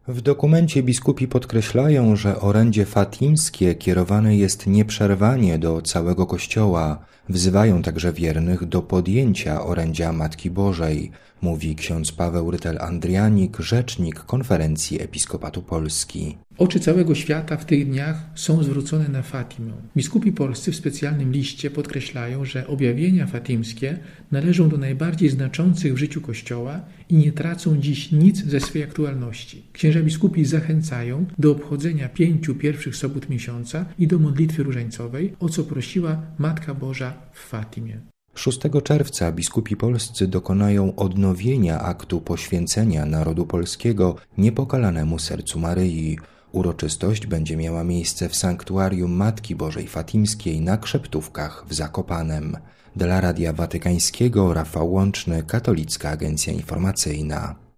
W dokumencie biskupi podkreślają, że orędzie fatimskie kierowane jest nieprzerwanie do całego Kościoła. Wzywają także wiernych do podjęcia orędzia Matki Bożej, mówi ksiądz Paweł Rytel-Andrianik, rzecznik Konferencji Episkopatu Polski. Oczy całego świata w tych dniach są zwrócone na Fatimę. Biskupi polscy w specjalnym liście podkreślają, że objawienia fatimskie należą do najbardziej znaczących w życiu Kościoła i nie tracą dziś nic ze swej aktualności. Księża biskupi zachęcają do obchodzenia 5 pierwszych sobót miesiąca i do modlitwy różańcowej, o co prosiła Matka Boża w Fatimie. 6 czerwca biskupi polscy dokonają odnowienia aktu poświęcenia narodu polskiego niepokalanemu sercu Maryi. Uroczystość będzie miała miejsce w sanktuarium Matki Bożej Fatimskiej na Krzeptówkach w Zakopanem. Dla Radia Watykańskiego Rafał Łączny, Katolicka Agencja Informacyjna.